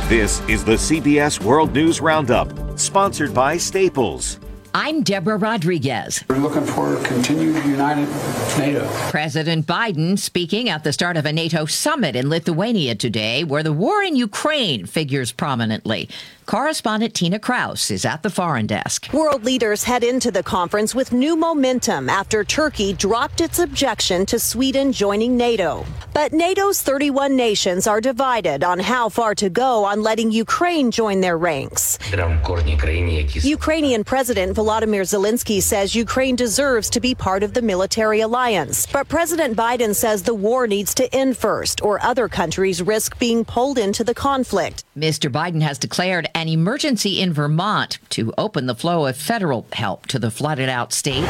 This is the CBS World News Roundup, sponsored by Staples. I'm Deborah Rodriguez. We're looking for a continued united NATO. President Biden speaking at the start of a NATO summit in Lithuania today, where the war in Ukraine figures prominently. Correspondent Tina Kraus is at the foreign desk. World leaders head into the conference with new momentum after Turkey dropped its objection to Sweden joining NATO. But NATO's 31 nations are divided on how far to go on letting Ukraine join their ranks. Ukrainian President Volodymyr Zelensky says Ukraine deserves to be part of the military alliance. But President Biden says the war needs to end first, or other countries risk being pulled into the conflict. Mr. Biden has declared an emergency in Vermont to open the flow of federal help to the flooded out state.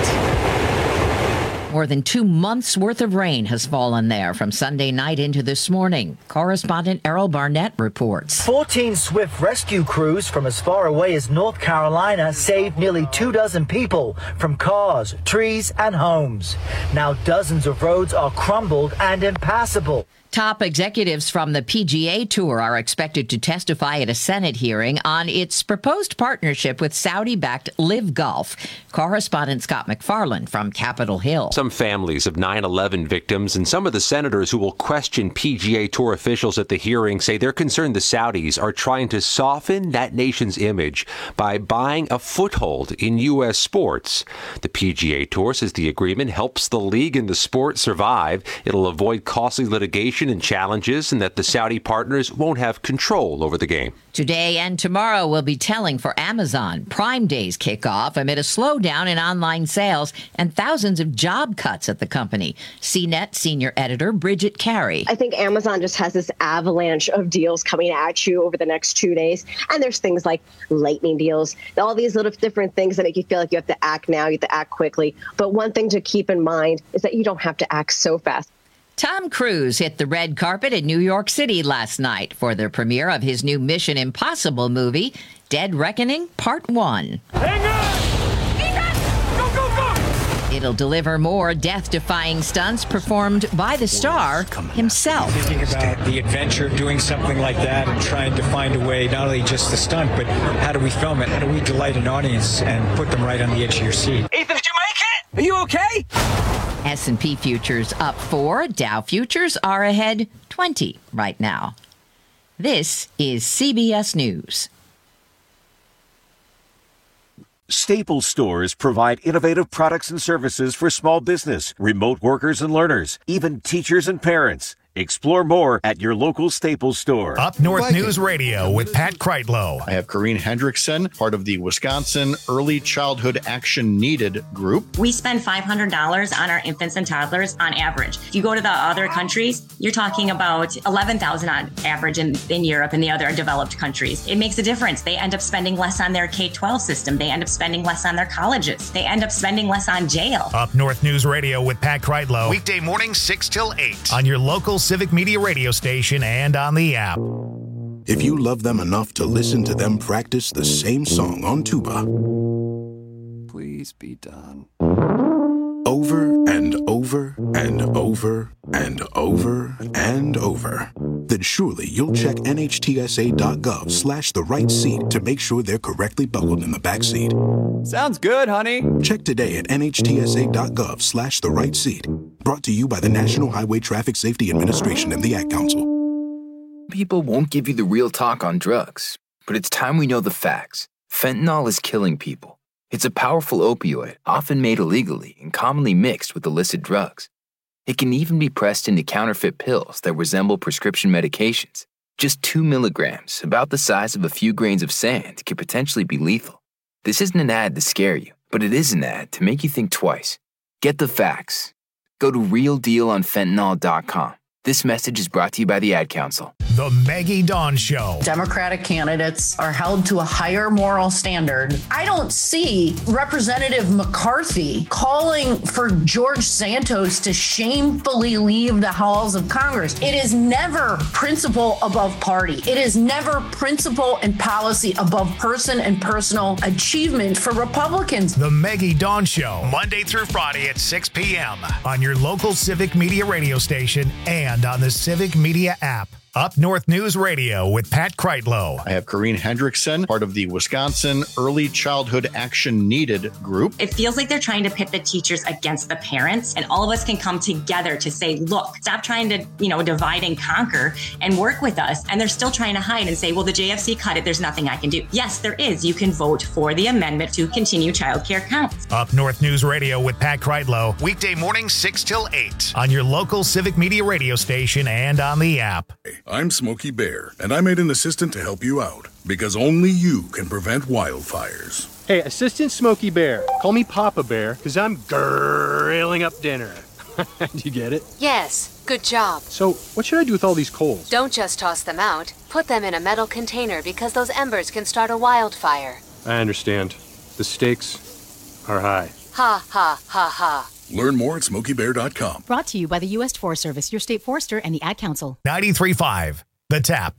More than 2 months' worth of rain has fallen there from Sunday night into this morning. Correspondent Errol Barnett reports. 14 swift rescue crews from as far away as North Carolina saved nearly 24 people from cars, trees, and homes. Now dozens of roads are crumbled and impassable. Top executives from the PGA Tour are expected to testify at a Senate hearing on its proposed partnership with Saudi-backed Live Golf. Correspondent Scott McFarland from Capitol Hill. Some families of 9/11 victims and some of the senators who will question PGA Tour officials at the hearing say they're concerned the Saudis are trying to soften that nation's image by buying a foothold in U.S. sports. The PGA Tour says the agreement helps the league and the sport survive. It'll avoid costly litigation and challenges, and that the Saudi partners won't have control over the game. Today and tomorrow will be telling for Amazon. Prime Days kick off amid a slowdown in online sales and thousands of job cuts at the company. CNET senior editor Bridget Carey. I think Amazon just has this avalanche of deals coming at you over the next 2 days. And there's things like lightning deals, all these little different things that make you feel like you have to act now, you have to act quickly. But one thing to keep in mind is that you don't have to act so fast. Tom Cruise hit the red carpet in New York City last night for the premiere of his new Mission Impossible movie, Dead Reckoning Part 1. Hang on! Ethan! Go, go, go! It'll deliver more death-defying stunts performed by the star himself. Thinking about the adventure of doing something like that and trying to find a way, not only just the stunt, but how do we film it? How do we delight an audience and put them right on the edge of your seat? Ethan, did you make it? Are you okay? S&P futures up 4. Dow futures are ahead 20 right now. This is CBS News. Staples stores provide innovative products and services for small business, remote workers and learners, even teachers and parents. Explore more at your local Staples store. Up North News Radio with Pat Kreitlow. I have Corrine Hendrickson, part of the Wisconsin Early Childhood Action Needed group. We spend $500 on our infants and toddlers on average. If you go to the other countries, you're talking about $11,000 on average in Europe and the other developed countries. It makes a difference. They end up spending less on their K-12 system. They end up spending less on their colleges. They end up spending less on jail. Up North News Radio with Pat Kreitlow. Weekday mornings 6 till 8 on your local Civic Media radio station and on the app. If you love them enough to listen to them practice the same song on tuba, please be done. Over and over and over and over and over, then surely you'll check NHTSA.gov/the right seat to make sure they're correctly buckled in the back seat. Sounds good, honey. Check today at NHTSA.gov/the right seat. Brought to you by the National Highway Traffic Safety Administration and the Ad Council. People won't give you the real talk on drugs, but it's time we know the facts. Fentanyl is killing people. It's a powerful opioid, often made illegally and commonly mixed with illicit drugs. It can even be pressed into counterfeit pills that resemble prescription medications. Just 2 milligrams, about the size of a few grains of sand, could potentially be lethal. This isn't an ad to scare you, but it is an ad to make you think twice. Get the facts. Go to realdealonfentanyl.com. This message is brought to you by the Ad Council. The Maggie Dawn Show. Democratic candidates are held to a higher moral standard. I don't see Representative McCarthy calling for George Santos to shamefully leave the halls of Congress. It is never principle above party. It is never principle and policy above person and personal achievement for Republicans. The Maggie Dawn Show, Monday through Friday at 6 p.m. on your local Civic Media radio station and on the Civic Media app. Up North News Radio with Pat Kreitlow. I have Corrine Hendrickson, part of the Wisconsin Early Childhood Action Needed group. It feels like they're trying to pit the teachers against the parents, and all of us can come together to say, look, stop trying to, divide and conquer and work with us. And they're still trying to hide and say, well, the JFC cut it. There's nothing I can do. Yes, there is. You can vote for the amendment to continue childcare counts. Up North News Radio with Pat Kreitlow. Weekday morning 6 till 8 on your local Civic Media radio station and on the app. I'm Smokey Bear, and I made an assistant to help you out, because only you can prevent wildfires. Hey, Assistant Smokey Bear. Call me Papa Bear, because I'm grilling up dinner. Do you get it? Yes, good job. So, what should I do with all these coals? Don't just toss them out. Put them in a metal container, because those embers can start a wildfire. I understand. The stakes are high. Ha, ha, ha, ha. Learn more at SmokeyBear.com. Brought to you by the U.S. Forest Service, your state forester, and the Ad Council. 93.5, The Tap.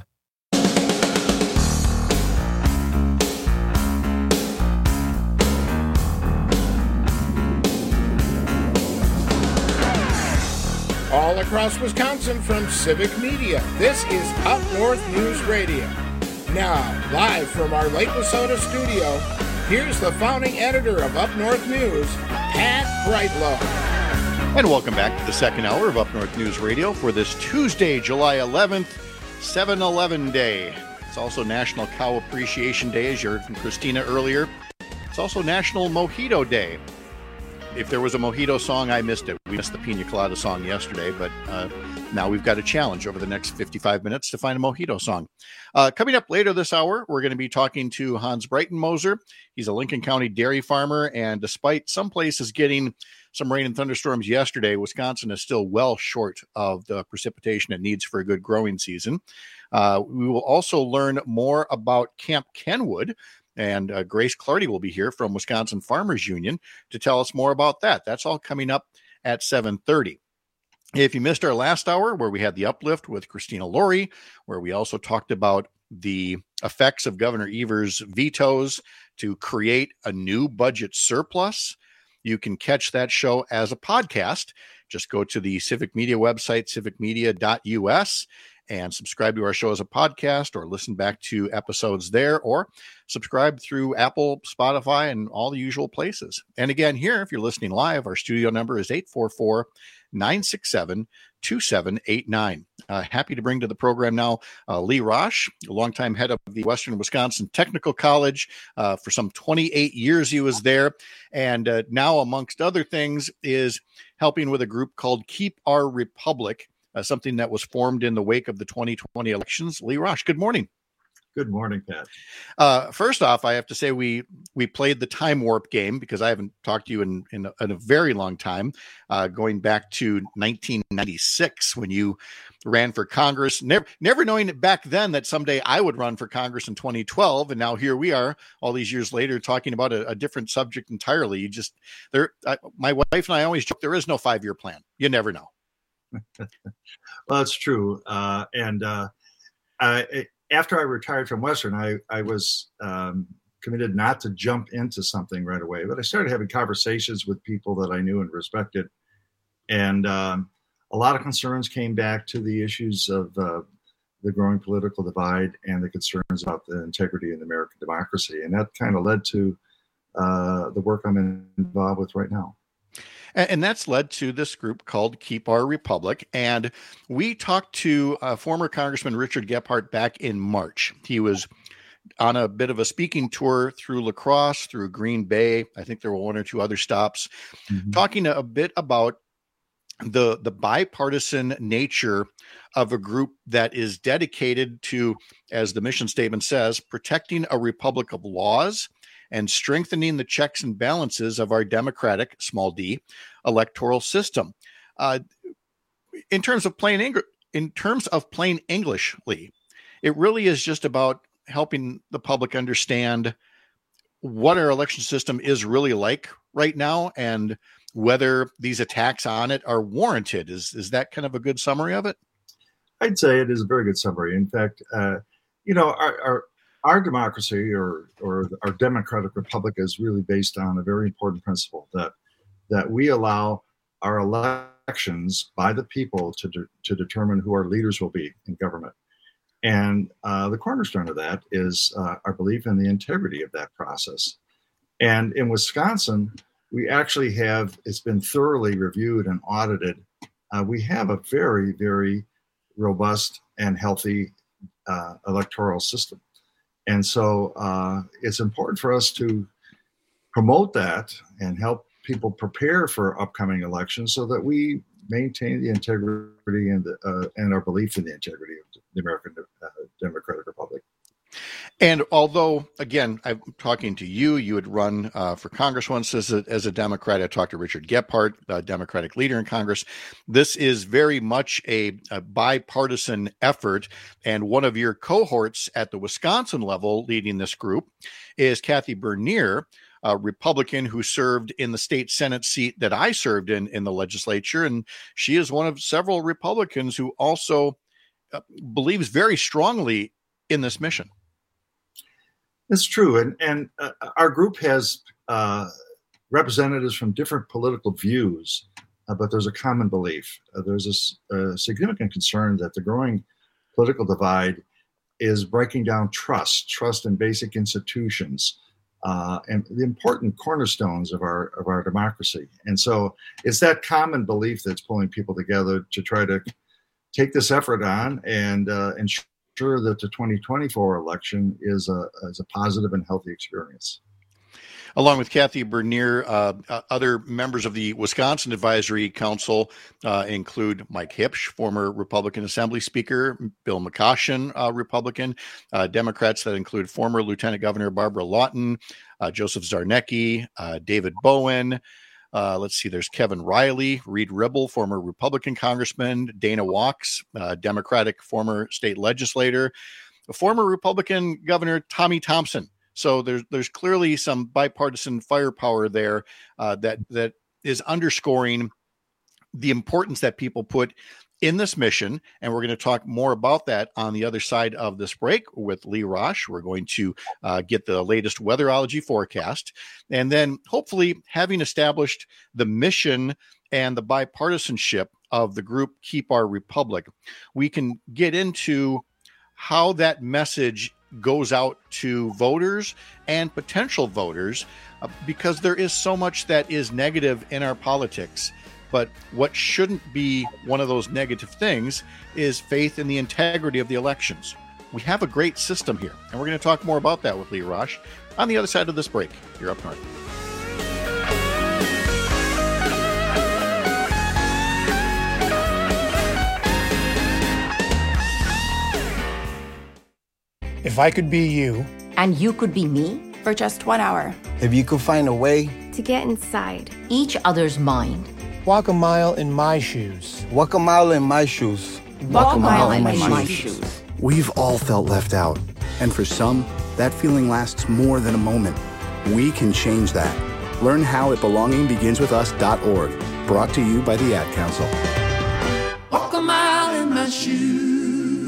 All across Wisconsin from Civic Media, this is Up North News Radio. Now, live from our Lake Wissota studio, here's the founding editor of Up North News, Pat Kreitlow. And welcome back to the second hour of Up North News Radio for this Tuesday, July 11th, 7-Eleven Day. It's also National Cow Appreciation Day, as you heard from Christina earlier. It's also National Mojito Day. If there was a mojito song, I missed it. We missed the Pina Colada song yesterday, but now we've got a challenge over the next 55 minutes to find a mojito song. Coming up later this hour, we're going to be talking to Hans Breitenmoser. He's a Lincoln County dairy farmer, and despite some places getting some rain and thunderstorms yesterday, Wisconsin is still well short of the precipitation it needs for a good growing season. We will also learn more about Camp Kenwood, and Grace Clardy will be here from Wisconsin Farmers Union to tell us more about that. That's all coming up at 7:30. If you missed our last hour, where we had the uplift with Christina Laurie, where we also talked about the effects of Governor Evers' vetoes to create a new budget surplus, you can catch that show as a podcast. Just go to the Civic Media website, civicmedia.us, and subscribe to our show as a podcast, or listen back to episodes there, or subscribe through Apple, Spotify, and all the usual places. And again, here, if you're listening live, our studio number is 844-967-2789. Happy to bring to the program now Lee Rosh, a longtime head of the Western Wisconsin Technical College. For some 28 years he was there, and now, amongst other things, is helping with a group called Keep Our Republic, something that was formed in the wake of the 2020 elections. Lee Rosh, good morning. Good morning, Pat. First off, I have to say we played the time warp game, because I haven't talked to you in a very long time, going back to 1996 when you ran for Congress, never knowing back then that someday I would run for Congress in 2012. And now here we are all these years later talking about a different subject entirely. My wife and I always joke, there is no 5-year plan. You never know. Well, it's true. After I retired from Western, I was committed not to jump into something right away, but I started having conversations with people that I knew and respected. And a lot of concerns came back to the issues of the growing political divide and the concerns about the integrity of American democracy. And that kind of led to the work I'm involved with right now. And that's led to this group called Keep Our Republic. And we talked to former Congressman Richard Gephardt back in March. He was on a bit of a speaking tour through La Crosse, through Green Bay. I think there were one or two other stops, talking a bit about the bipartisan nature of a group that is dedicated to, as the mission statement says, protecting a republic of laws and strengthening the checks and balances of our democratic, small d, electoral system. In terms of plain English, Lee, it really is just about helping the public understand what our election system is really like right now and whether these attacks on it are warranted. Is that kind of a good summary of it? I'd say it is a very good summary. In fact, our democracy or our democratic republic is really based on a very important principle that we allow our elections by the people to determine who our leaders will be in government. And the cornerstone of that is our belief in the integrity of that process. And in Wisconsin, we actually have, it's been thoroughly reviewed and audited. We have a very, very robust and healthy electoral system. And so it's important for us to promote that and help people prepare for upcoming elections so that we maintain the integrity and our belief in the integrity of the American Democratic Republic. And although, again, I'm talking to you, you had run for Congress once as a Democrat. I talked to Richard Gephardt, a Democratic leader in Congress. This is very much a bipartisan effort. And one of your cohorts at the Wisconsin level leading this group is Kathy Bernier, a Republican who served in the state Senate seat that I served in the legislature. And she is one of several Republicans who also believes very strongly in this mission. It's true. And our group has representatives from different political views, but there's a common belief. There's a significant concern that the growing political divide is breaking down trust in basic institutions, and the important cornerstones of our democracy. And so it's that common belief that's pulling people together to try to take this effort on and ensure that the 2024 election is a positive and healthy experience. Along with Kathy Bernier, other members of the Wisconsin Advisory Council include Mike Hipsch, former Republican Assembly Speaker, Bill McCoshen, Republican, Democrats that include former Lieutenant Governor Barbara Lawton, Joseph Zarnecki, David Bowen. Let's see, there's Kevin Riley, Reed Ribble, former Republican congressman, Dana Wachs, Democratic former state legislator, former Republican Governor Tommy Thompson. So there's clearly some bipartisan firepower there that is underscoring the importance that people put in this mission. And we're going to talk more about that on the other side of this break with Lee Rosh. We're going to get the latest weatherology forecast. And then hopefully, having established the mission and the bipartisanship of the group Keep Our Republic, we can get into how that message goes out to voters and potential voters, because there is so much that is negative in our politics. But what shouldn't be one of those negative things is faith in the integrity of the elections. We have a great system here, and we're going to talk more about that with Lee Rosh on the other side of this break. You're Up North. If I could be you. And you could be me? For just 1 hour. If you could find a way. To get inside. Each other's mind. Walk a mile in my shoes. Walk a mile in my shoes. Walk a mile in my shoes. We've all felt left out. And for some, that feeling lasts more than a moment. We can change that. Learn how at belongingbeginswithus.org. Brought to you by the Ad Council. Walk a mile in my shoes.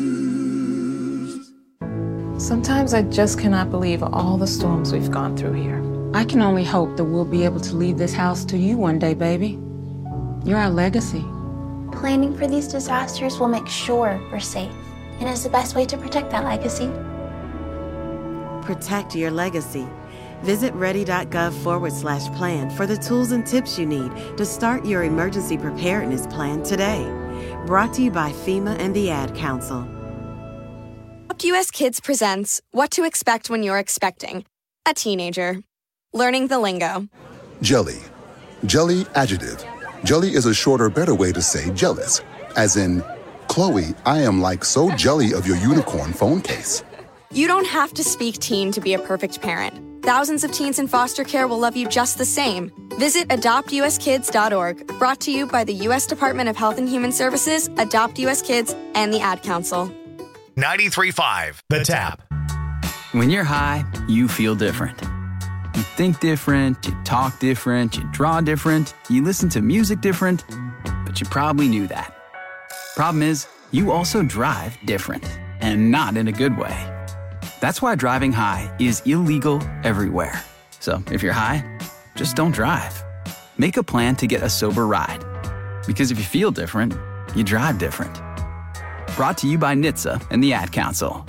Sometimes I just cannot believe all the storms we've gone through here. I can only hope that we'll be able to leave this house to you one day, baby. You're our legacy. Planning for these disasters will make sure we're safe, and is the best way to protect that legacy. Protect your legacy. Visit ready.gov/plan for the tools and tips you need to start your emergency preparedness plan today. Brought to you by FEMA and the Ad Council. US Kids presents What to Expect When You're Expecting a Teenager. Learning the lingo. Jelly. Jelly adjective. Jelly is a shorter, better way to say jealous. As in, Chloe, I am like so jelly of your unicorn phone case. You don't have to speak teen to be a perfect parent. Thousands of teens in foster care will love you just the same. Visit adoptuskids.org. Brought to you by the U.S. Department of Health and Human Services, Adopt U.S. Kids, and the Ad Council. 93.5 The Tap. When you're high, you feel different. You think different, you talk different, you draw different, you listen to music different, but you probably knew that. Problem is, you also drive different, and not in a good way. That's why driving high is illegal everywhere. So if you're high, just don't drive. Make a plan to get a sober ride. Because if you feel different, you drive different. Brought to you by NHTSA and the Ad Council.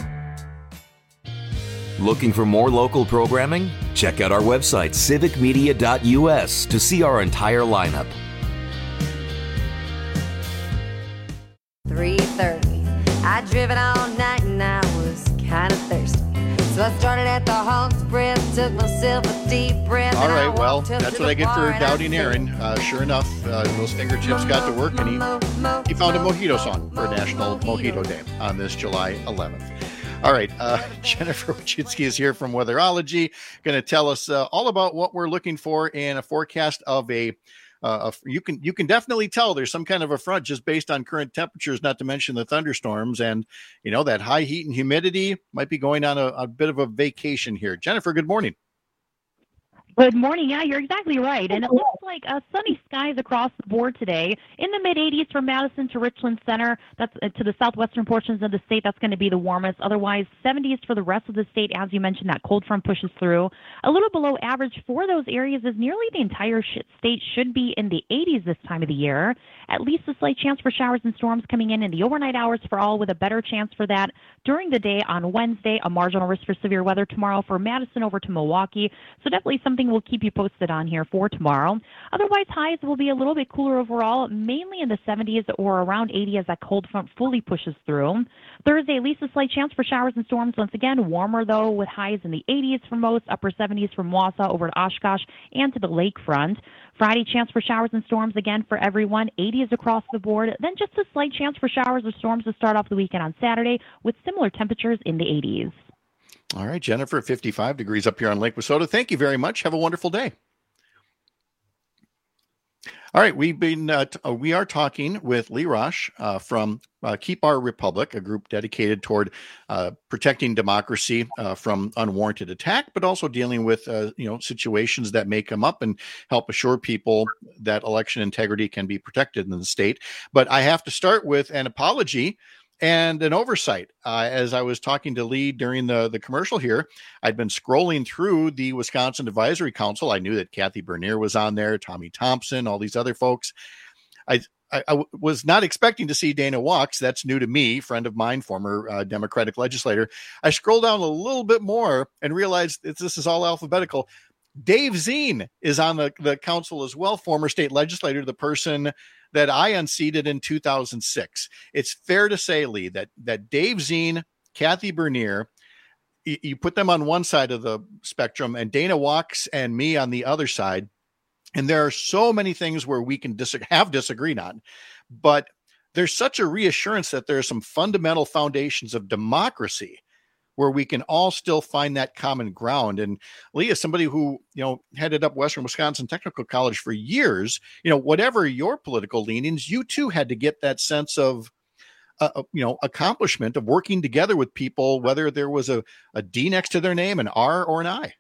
Looking for more local programming? Check out our website, civicmedia.us, to see our entire lineup. 3:30. I'd driven all night and I was kind of thirsty. So I started at the Hawks Press, took myself a deep breath. All right, well, that's what I get for doubting Aaron. Sure enough, those fingertips got to work, and he found a mojito song for National Mojito Day on this July 11th. All right, Jennifer Wojcicki is here from Weatherology, going to tell us all about what we're looking for in a forecast of you can definitely tell there's some kind of a front just based on current temperatures, not to mention the thunderstorms, and that high heat and humidity might be going on a bit of a vacation here. Jennifer, good morning. Good morning. Yeah, you're exactly right. And it looks like sunny skies across the board today. In the mid-80s from Madison to Richland Center, that's to the southwestern portions of the state. That's going to be the warmest. Otherwise, 70s for the rest of the state. As you mentioned, that cold front pushes through. A little below average for those areas is nearly the entire state should be in the 80s this time of the year. At least a slight chance for showers and storms coming in the overnight hours for all, with a better chance for that during the day on Wednesday. A marginal risk for severe weather tomorrow for Madison over to Milwaukee. So definitely something we'll keep you posted on here for tomorrow. Otherwise, highs will be a little bit cooler overall, mainly in the 70s or around 80 as that cold front fully pushes through. Thursday, at least a slight chance for showers and storms. Once again, warmer though, with highs in the 80s for most, upper 70s from Wausau over to Oshkosh and to the lakefront. Friday, chance for showers and storms again for everyone, 80s across the board. Then just a slight chance for showers or storms to start off the weekend on Saturday with similar temperatures in the 80s. All right, Jennifer, 55 degrees up here on Lake Wissota. Thank you very much. Have a wonderful day. All right, we are talking with Lee Rosh from Keep Our Republic, a group dedicated toward protecting democracy from unwarranted attack, but also dealing with situations that may come up and help assure people that election integrity can be protected in the state. But I have to start with an apology and an oversight. As I was talking to Lee during the commercial here, I'd been scrolling through the Wisconsin Advisory Council. I knew that Kathy Bernier was on there, Tommy Thompson, all these other folks. I was not expecting to see Dana Wachs. That's new to me, friend of mine, former Democratic legislator. I scrolled down a little bit more and realized this is all alphabetical. Dave Zien is on the council as well, former state legislator, the person that I unseated in 2006. It's fair to say, Lee, that Dave Zien, Kathy Bernier, you put them on one side of the spectrum and Dana Wachs and me on the other side. And there are so many things where we can disagreed on, but there's such a reassurance that there are some fundamental foundations of democracy where we can all still find that common ground. And Lee, as somebody who, headed up Western Wisconsin Technical College for years, whatever your political leanings, you too had to get that sense of, accomplishment of working together with people, whether there was a D next to their name, an R or an I.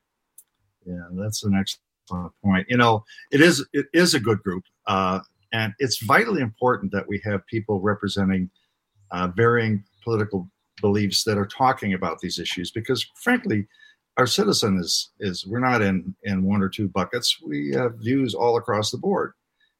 Yeah, that's an excellent point. It is a good group. And it's vitally important that we have people representing varying political beliefs that are talking about these issues, because frankly, our citizen is we're not in one or two buckets. We have views all across the board.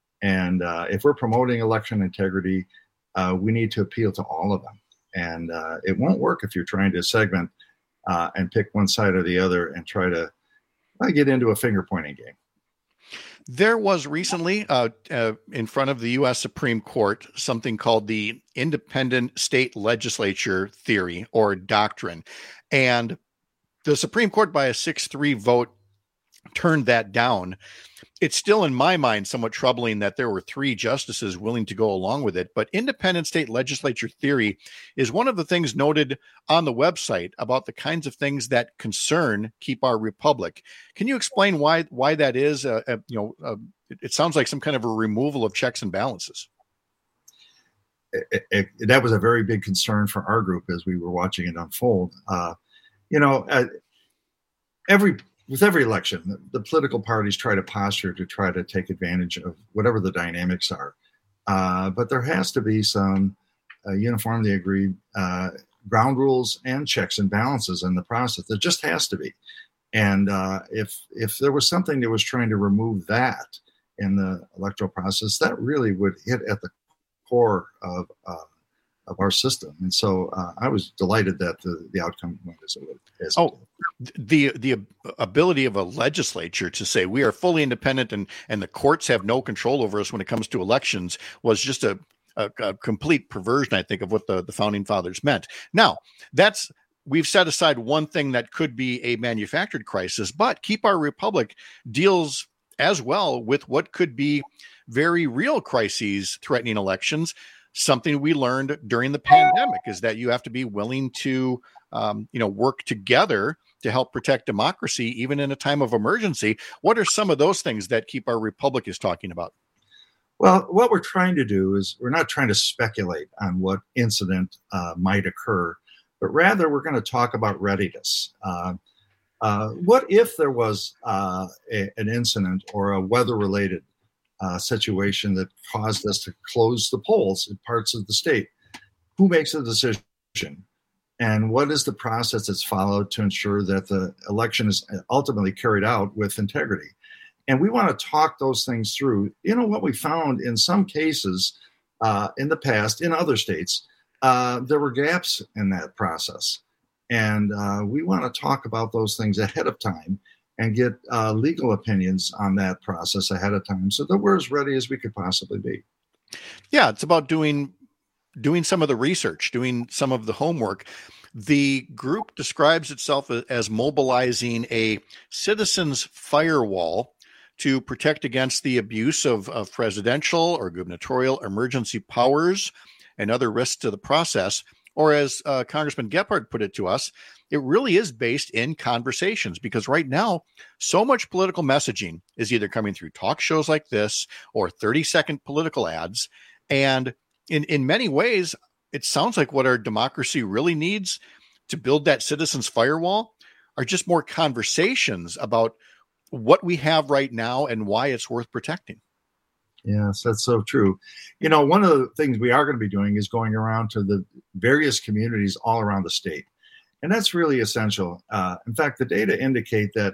And if we're promoting election integrity, we need to appeal to all of them. And it won't work if you're trying to segment and pick one side or the other and try to get into a finger pointing game. There was recently in front of the U.S. Supreme Court something called the independent state legislature theory or doctrine. And the Supreme Court, by a 6-3 vote, turned that down. It's still, in my mind, somewhat troubling that there were 3 justices willing to go along with it. But independent state legislature theory is one of the things noted on the website about the kinds of things that concern Keep Our Republic. Can you explain why that is? It sounds like some kind of a removal of checks and balances. That was a very big concern for our group as we were watching it unfold. With every election, the political parties try to posture to try to take advantage of whatever the dynamics are. But there has to be some uniformly agreed ground rules and checks and balances in the process. There just has to be. And if there was something that was trying to remove that in the electoral process, that really would hit at the core of our system. And so I was delighted that the outcome went as it did. The ability of a legislature to say we are fully independent and the courts have no control over us when it comes to elections was just a complete perversion, I think, of what the founding fathers meant. Now, we've set aside one thing that could be a manufactured crisis, but Keep Our Republic deals as well with what could be very real crises threatening elections. Something we learned during the pandemic is that you have to be willing to, work together to help protect democracy, even in a time of emergency. What are some of those things that Keep Our Republic is talking about? Well, what we're trying to do is we're not trying to speculate on what incident might occur, but rather we're going to talk about readiness. What if there was an incident or a weather-related situation that caused us to close the polls in parts of the state? Who makes the decision? And what is the process that's followed to ensure that the election is ultimately carried out with integrity? And we want to talk those things through. What we found in some cases in the past, in other states, there were gaps in that process. And we want to talk about those things ahead of time and get legal opinions on that process ahead of time so that we're as ready as we could possibly be. Yeah, it's about doing some of the research, doing some of the homework. The group describes itself as mobilizing a citizens' firewall to protect against the abuse of presidential or gubernatorial emergency powers and other risks to the process. Or as Congressman Gephardt put it to us, it really is based in conversations, because right now, so much political messaging is either coming through talk shows like this or 30-second political ads. And in many ways, it sounds like what our democracy really needs to build that citizens' firewall are just more conversations about what we have right now and why it's worth protecting. Yes, that's so true. One of the things we are going to be doing is going around to the various communities all around the state. And that's really essential. In fact, the data indicate that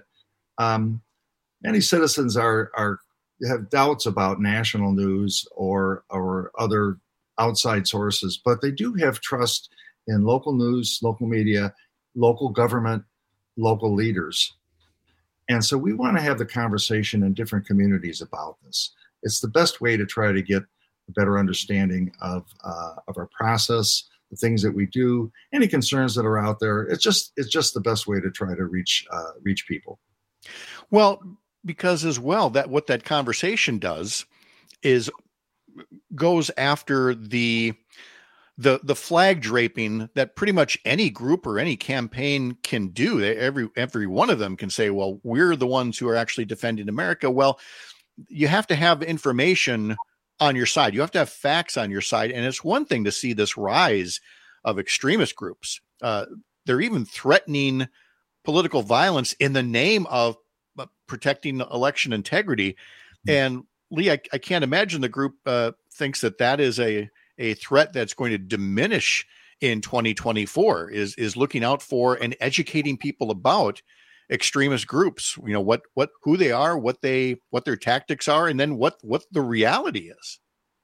many citizens have doubts about national news or other outside sources, but they do have trust in local news, local media, local government, local leaders. And so we want to have the conversation in different communities about this. It's the best way to try to get a better understanding of our process, the things that we do, any concerns that are out there. It's just the best way to try to reach people. Well, because as well, that what that conversation does is goes after the flag draping that pretty much any group or any campaign can do. Every one of them can say, well, we're the ones who are actually defending America. Well, you have to have information on your side. You have to have facts on your side. And it's one thing to see this rise of extremist groups. They're even threatening political violence in the name of protecting election integrity. And Lee, I can't imagine the group thinks that is a threat that's going to diminish in 2024, is looking out for and educating people about extremist groups, who they are, what their tactics are, and then what the reality is.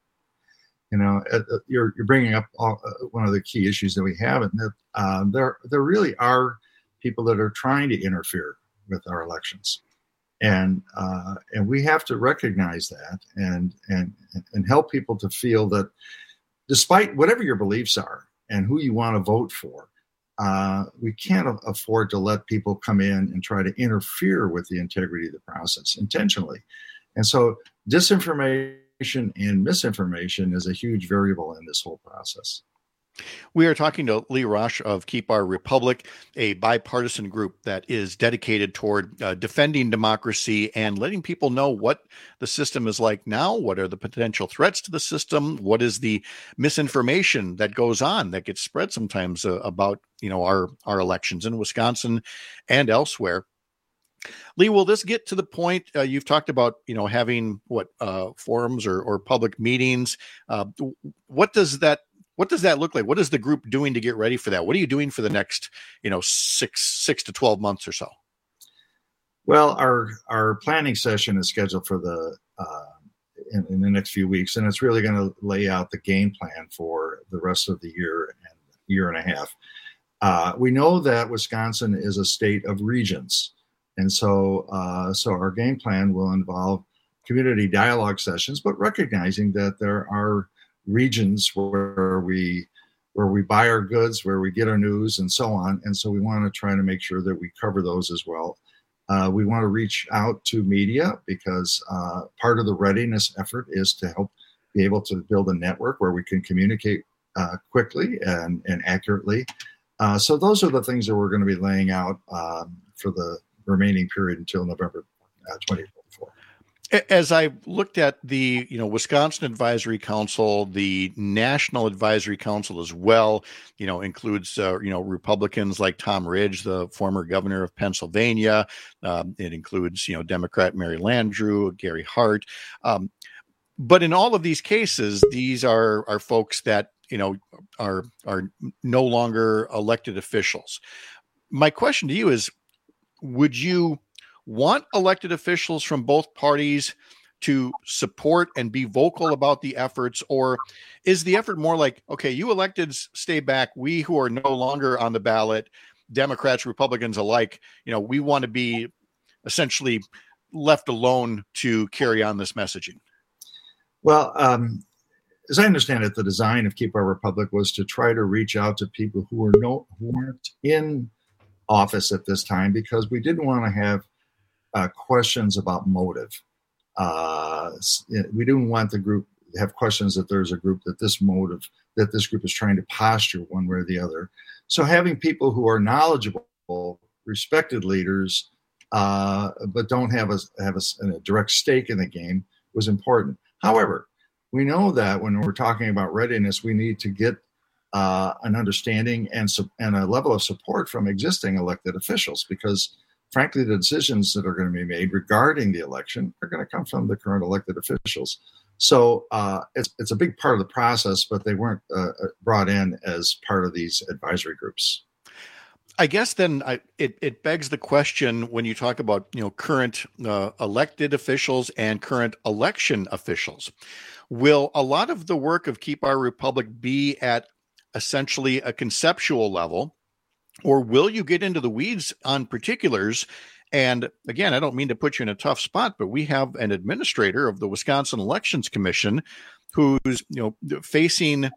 You're bringing up one of the key issues that we have, and that there really are people that are trying to interfere with our elections, and we have to recognize that and help people to feel that despite whatever your beliefs are and who you want to vote for, we can't afford to let people come in and try to interfere with the integrity of the process intentionally. And so disinformation and misinformation is a huge variable in this whole process. We are talking to Lee Rausch of Keep Our Republic, a bipartisan group that is dedicated toward defending democracy and letting people know what the system is like now, what are the potential threats to the system, what is the misinformation that goes on that gets spread sometimes about our elections in Wisconsin and elsewhere. Lee, will this get to the point you've talked about, having forums or public meetings? What does that look like? What is the group doing to get ready for that? What are you doing for the next, 6 to 12 months or so? Well, our planning session is scheduled for in the next few weeks, and it's really going to lay out the game plan for the rest of the year and year and a half. We know that Wisconsin is a state of regions. And so our game plan will involve community dialogue sessions, but recognizing that there are regions where we buy our goods, where we get our news, and so on. And so we want to try to make sure that we cover those as well. We want to reach out to media because part of the readiness effort is to help be able to build a network where we can communicate quickly and accurately. So those are the things that we're going to be laying out for the remaining period until November 2024. As I looked at the, Wisconsin Advisory Council, the National Advisory Council as well, includes, Republicans like Tom Ridge, the former governor of Pennsylvania. It includes, Democrat Mary Landrieu, Gary Hart. But in all of these cases, these are folks that, are no longer elected officials. My question to you is, would you want elected officials from both parties to support and be vocal about the efforts, or is the effort more like, okay, you electeds stay back, we who are no longer on the ballot, Democrats, Republicans alike, we want to be essentially left alone to carry on this messaging? Well, as I understand it, the design of Keep Our Republic was to try to reach out to people who weren't in office at this time, because we didn't want to have questions about motive. We didn't want the group to have questions that there's a group that this group is trying to posture one way or the other. So having people who are knowledgeable, respected leaders, but don't have a direct stake in the game was important. However, we know that when we're talking about readiness, we need to get an understanding and a level of support from existing elected officials, because frankly, the decisions that are going to be made regarding the election are going to come from the current elected officials. So it's a big part of the process, but they weren't brought in as part of these advisory groups. I guess then it begs the question, when you talk about current elected officials and current election officials, will a lot of the work of Keep Our Republic be at essentially a conceptual level, or will you get into the weeds on particulars? And again, I don't mean to put you in a tough spot, but we have an administrator of the Wisconsin Elections Commission who's facing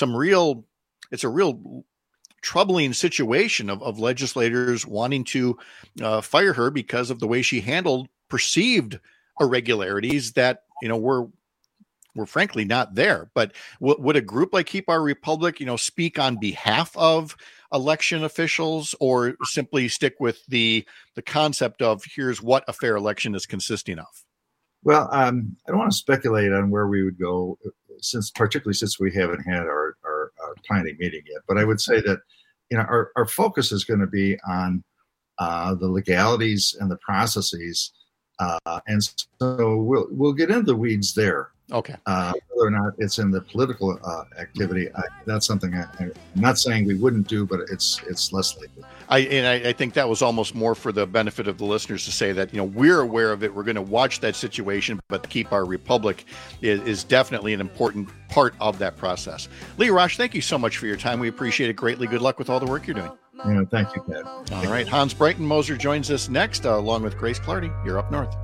it's a real troubling situation of legislators wanting to fire her because of the way she handled perceived irregularities that were frankly not there. But would a group like Keep Our Republic speak on behalf of election officials, or simply stick with the concept of here's what a fair election is consisting of? Well, I don't want to speculate on where we would go, particularly since we haven't had our planning meeting yet. But I would say that our focus is going to be on the legalities and the processes, and so we'll get into the weeds there. Okay. Whether or not it's in the political activity, that's something I'm not saying we wouldn't do, but it's less likely. I think that was almost more for the benefit of the listeners to say that we're aware of it. We're going to watch that situation, but Keep Our Republic is definitely an important part of that process. Lee Rauch, thank you so much for your time. We appreciate it greatly. Good luck with all the work you're doing. Yeah, thank you, Pat. All right, Hans Breitenmoser joins us next, along with Grace Clardy. You're up north.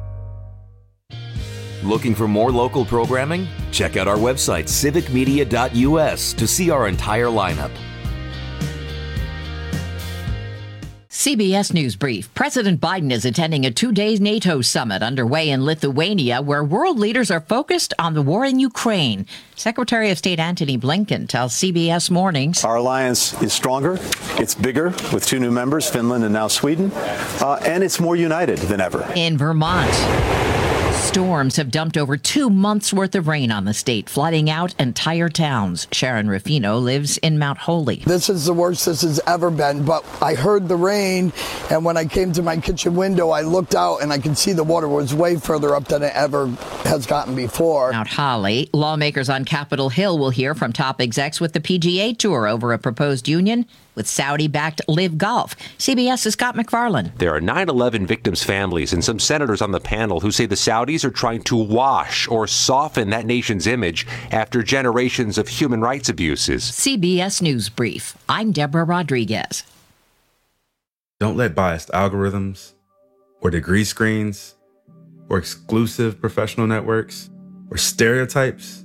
Looking for more local programming? Check out our website, civicmedia.us, to see our entire lineup. CBS News Brief. President Biden is attending a 2-day NATO summit underway in Lithuania, where world leaders are focused on the war in Ukraine. Secretary of State Antony Blinken tells CBS Mornings, our alliance is stronger, it's bigger, with 2 new members, Finland and now Sweden, and it's more united than ever. In Vermont, storms have dumped over 2 months' worth of rain on the state, flooding out entire towns. Sharon Ruffino lives in Mount Holy. This is the worst this has ever been, but I heard the rain, and when I came to my kitchen window, I looked out and I could see the water was way further up than it ever has gotten before. Mount Holly, lawmakers on Capitol Hill will hear from top execs with the PGA Tour over a proposed union with Saudi-backed Live Golf. CBS's Scott McFarland. There are 9/11 victims' families and some senators on the panel who say the Saudis are trying to wash or soften that nation's image after generations of human rights abuses. CBS News Brief. I'm Deborah Rodriguez. Don't let biased algorithms or degree screens or exclusive professional networks or stereotypes.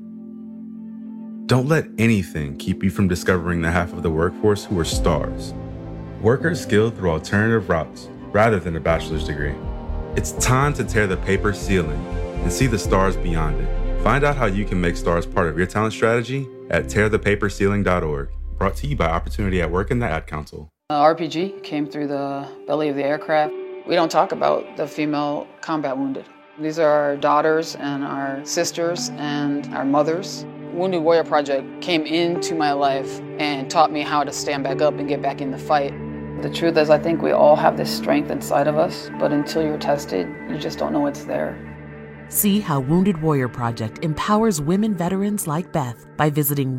Don't let anything keep you from discovering the half of the workforce who are stars. Workers skilled through alternative routes rather than a bachelor's degree. It's time to tear the paper ceiling and see the stars beyond it. Find out how you can make stars part of your talent strategy at tearthepaperceiling.org. Brought to you by Opportunity at Work and the Ad Council. RPG came through the belly of the aircraft. We don't talk about the female combat wounded. These are our daughters and our sisters and our mothers. Wounded Warrior Project came into my life and taught me how to stand back up and get back in the fight. The truth is, I think we all have this strength inside of us, but until you're tested, you just don't know it's there. See how Wounded Warrior Project empowers women veterans like Beth by visiting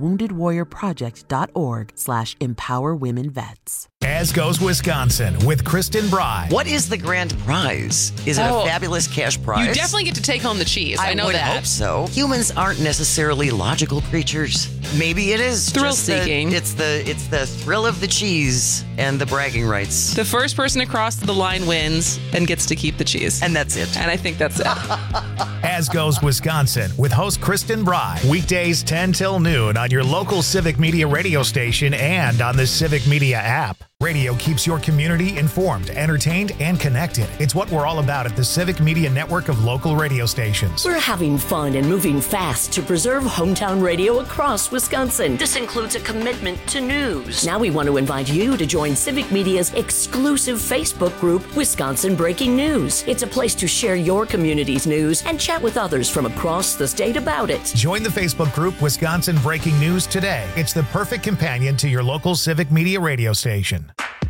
woundedwarriorproject.org/empowerwomenvets. As Goes Wisconsin with Kristen Bry. What is the grand prize? Is it a fabulous cash prize? You definitely get to take home the cheese. I know would that. Hope so. Humans aren't necessarily logical creatures. Maybe it is thrill-seeking. It's the thrill of the cheese and the bragging rights. The first person across the line wins and gets to keep the cheese. And that's it. And I think that's it. As Goes Wisconsin with host Kristen Bry. Weekdays 10 till noon on your local Civic Media radio station and on the Civic Media app. Radio keeps your community informed, entertained, and connected. It's what we're all about at the Civic Media network of local radio stations. We're having fun and moving fast to preserve hometown radio across Wisconsin. This includes a commitment to news. Now we want to invite you to join Civic Media's exclusive Facebook group, Wisconsin Breaking News. It's a place to share your community's news and chat with others from across the state about it. Join the Facebook group Wisconsin Breaking News today. It's the perfect companion to your local Civic Media radio station.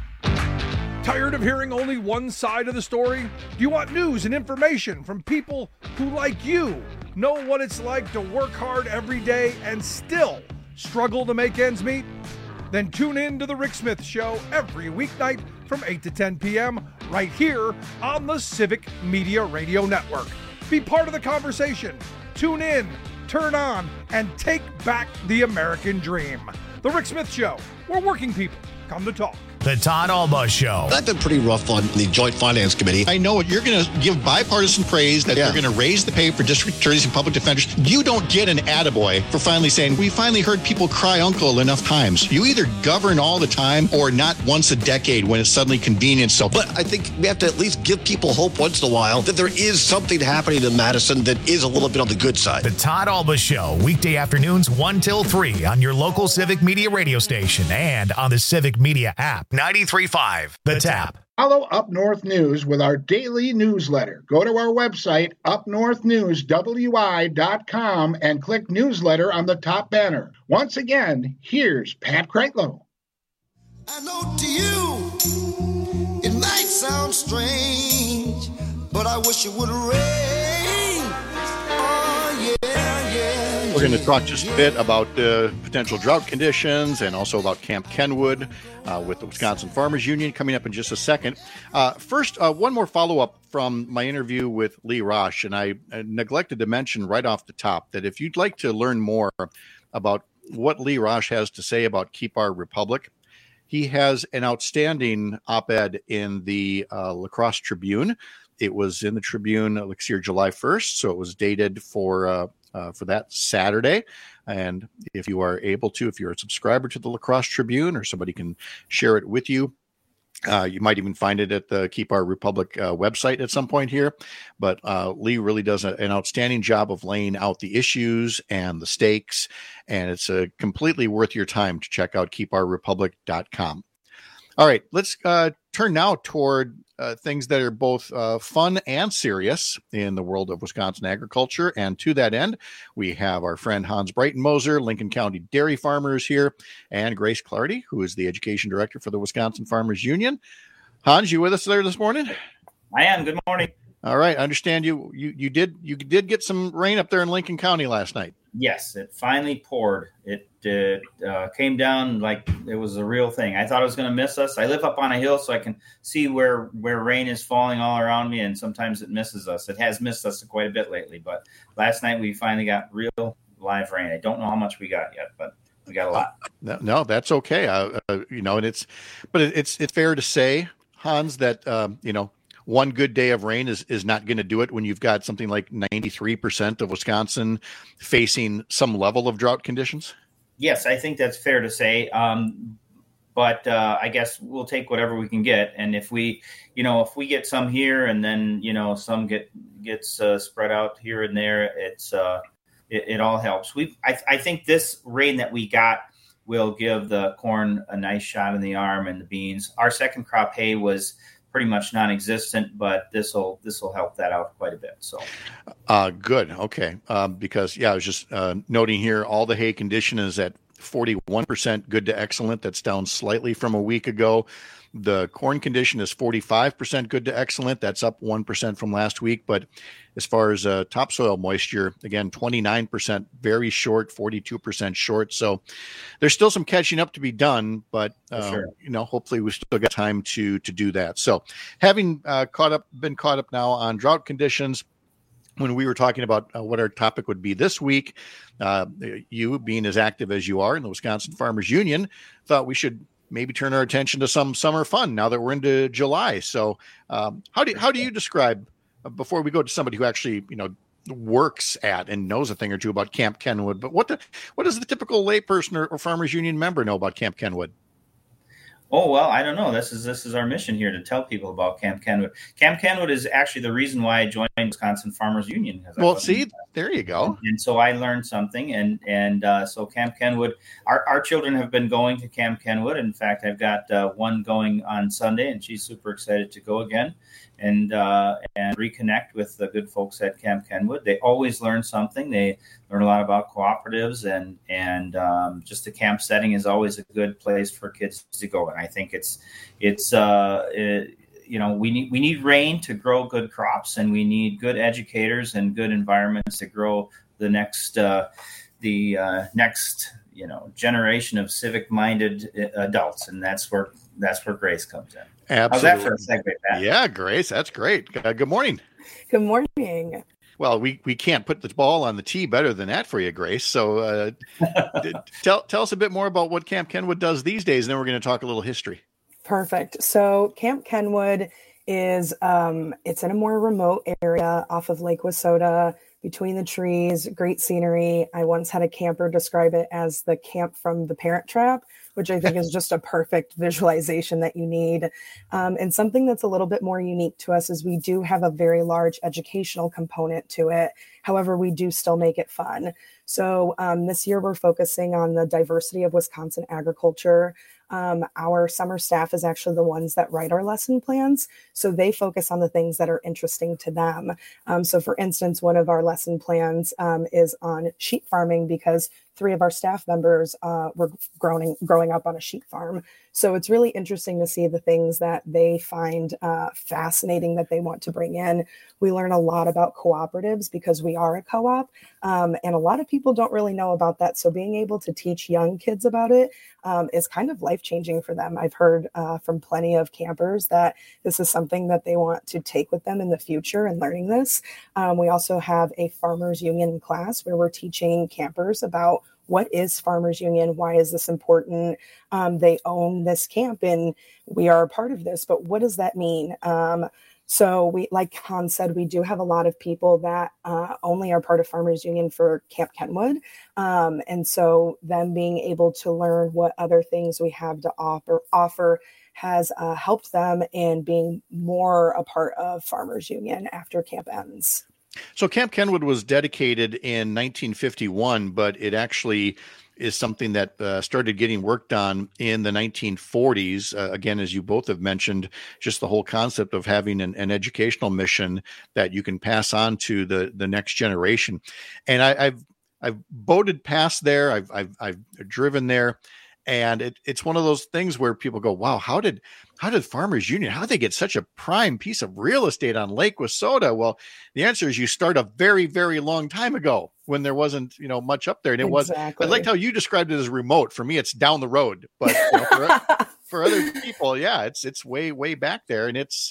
Tired of hearing only one side of the story? Do you want news and information from people who, like you, know what it's like to work hard every day and still struggle to make ends meet? Then tune in to The Rick Smith Show every weeknight from 8 to 10 p.m. right here on the Civic Media Radio Network. Be part of the conversation. Tune in, turn on, and take back the American dream. The Rick Smith Show, where working people come to talk. The Todd Alba Show. I've been pretty rough on the Joint Finance Committee. I know you're going to give bipartisan praise that they're going to raise the pay for district attorneys and public defenders. You don't get an attaboy for finally saying, we finally heard people cry uncle enough times. You either govern all the time or not once a decade when it's suddenly convenient. So, but I think we have to at least give people hope once in a while that there is something happening in Madison that is a little bit on the good side. The Todd Alba Show, weekday afternoons 1 till 3 on your local Civic Media radio station and on the Civic Media app. 93.5 The Tap. Follow Up North News with our daily newsletter. Go to our website, upnorthnewswi.com, and click newsletter on the top banner. Once again, here's Pat Kreitlow. I know to you, it might sound strange, but I wish it would rain. Oh, yeah. We're going to talk just a bit about potential drought conditions and also about Camp Kenwood with the Wisconsin Farmers Union coming up in just a second. First, one more follow-up from my interview with Lee Rosh, and I neglected to mention right off the top that if you'd like to learn more about what Lee Rosh has to say about Keep Our Republic, he has an outstanding op-ed in the La Crosse Tribune. It was in the Tribune, looks here, July 1st, so it was dated for that Saturday. And if you are able to, if you're a subscriber to the La Crosse Tribune or somebody can share it with you, you might even find it at the Keep Our Republic website at some point here. But Lee really does an outstanding job of laying out the issues and the stakes, and it's completely worth your time to check out keepourrepublic.com. All right, let's turn now toward things that are both fun and serious in the world of Wisconsin agriculture. And to that end, we have our friend Hans Breitenmoser, Lincoln County Dairy Farmers here, and Grace Clardy, who is the Education Director for the Wisconsin Farmers Union. Hans, you with us there this morning? I am. Good morning. All right. I understand you did get some rain up there in Lincoln County last night. Yes, it finally poured. It came down like it was a real thing. I thought it was going to miss us. I live up on a hill, so I can see where rain is falling all around me, and sometimes it misses us. It has missed us quite a bit lately, but last night we finally got real live rain. I don't know how much we got yet, but we got a lot. No, that's okay. And it's fair to say, Hans, that one good day of rain is not going to do it when you've got something like 93% of Wisconsin facing some level of drought conditions. Yes, I think that's fair to say. But I guess we'll take whatever we can get. And if we get some here and then, some gets spread out here and there, it all helps. I think this rain that we got will give the corn a nice shot in the arm and the beans. Our second crop hay was pretty much non-existent, but this will help that out quite a bit. So, good. Okay. Because I was just noting here, all the hay condition is at 41% good to excellent. That's down slightly from a week ago. The corn condition is 45% good to excellent. That's up 1% from last week. But as far as topsoil moisture, again, 29% very short, 42% short. So there's still some catching up to be done, but sure. Hopefully we still got time to do that. So having been caught up now on drought conditions, when we were talking about what our topic would be this week, you being as active as you are in the Wisconsin Farmers Union, thought we should maybe turn our attention to some summer fun now that we're into July. So how do you describe, before we go to somebody who actually, works at and knows a thing or two about Camp Kenwood, but what does the typical layperson or Farmers Union member know about Camp Kenwood? Oh, well, I don't know. This is our mission here to tell people about Camp Kenwood. Camp Kenwood is actually the reason why I joined Wisconsin Farmers Union. Well, see, there you go. And so I learned something. And so Camp Kenwood, our children have been going to Camp Kenwood. In fact, I've got one going on Sunday, and she's super excited to go again and reconnect with the good folks at Camp Kenwood. They always learn something. They learn a lot about cooperatives, and just the camp setting is always a good place for kids to go. And I think we need rain to grow good crops, and we need good educators and good environments to grow the next generation of civic-minded adults, and that's where Grace comes in. Absolutely. How's that for a segue, Pat? Yeah, Grace, that's great. Good morning. Good morning. Well, we can't put the ball on the tee better than that for you, Grace. So tell us a bit more about what Camp Kenwood does these days, and then we're going to talk a little history. Perfect. So Camp Kenwood is it's in a more remote area off of Lake Wissota, between the trees, great scenery. I once had a camper describe it as the camp from The Parent Trap, which I think is just a perfect visualization that you need. And something that's a little bit more unique to us is we do have a very large educational component to it. However, we do still make it fun. So this year we're focusing on the diversity of Wisconsin agriculture. Our summer staff is actually the ones that write our lesson plans. So they focus on the things that are interesting to them. So for instance, one of our lesson plans is on sheep farming, because 3 of our staff members were growing up on a sheep farm. So it's really interesting to see the things that they find fascinating that they want to bring in. We learn a lot about cooperatives because we are a co-op, and a lot of people don't really know about that. So being able to teach young kids about it is kind of life-changing for them. I've heard from plenty of campers that this is something that they want to take with them in the future and learning this. We also have a Farmers Union class where we're teaching campers about what is Farmers Union? Why is this important? They own this camp and we are a part of this, but what does that mean? So we, like Hans said, we do have a lot of people that only are part of Farmers Union for Camp Kenwood. And so them being able to learn what other things we have to offer has helped them in being more a part of Farmers Union after camp ends. So Camp Kenwood was dedicated in 1951, but it actually is something that started getting worked on in the 1940s. Again, as you both have mentioned, just the whole concept of having an educational mission that you can pass on to the next generation. And I've boated past there. I've driven there. And it's one of those things where people go, wow, how did Farmers Union, how did they get such a prime piece of real estate on Lake Wissota? Well, the answer is you start a very, very long time ago. when there wasn't, much up there. And it was, I Exactly. liked how you described it as remote. For me, it's down the road, but for other people, yeah, it's way, way back there. And it's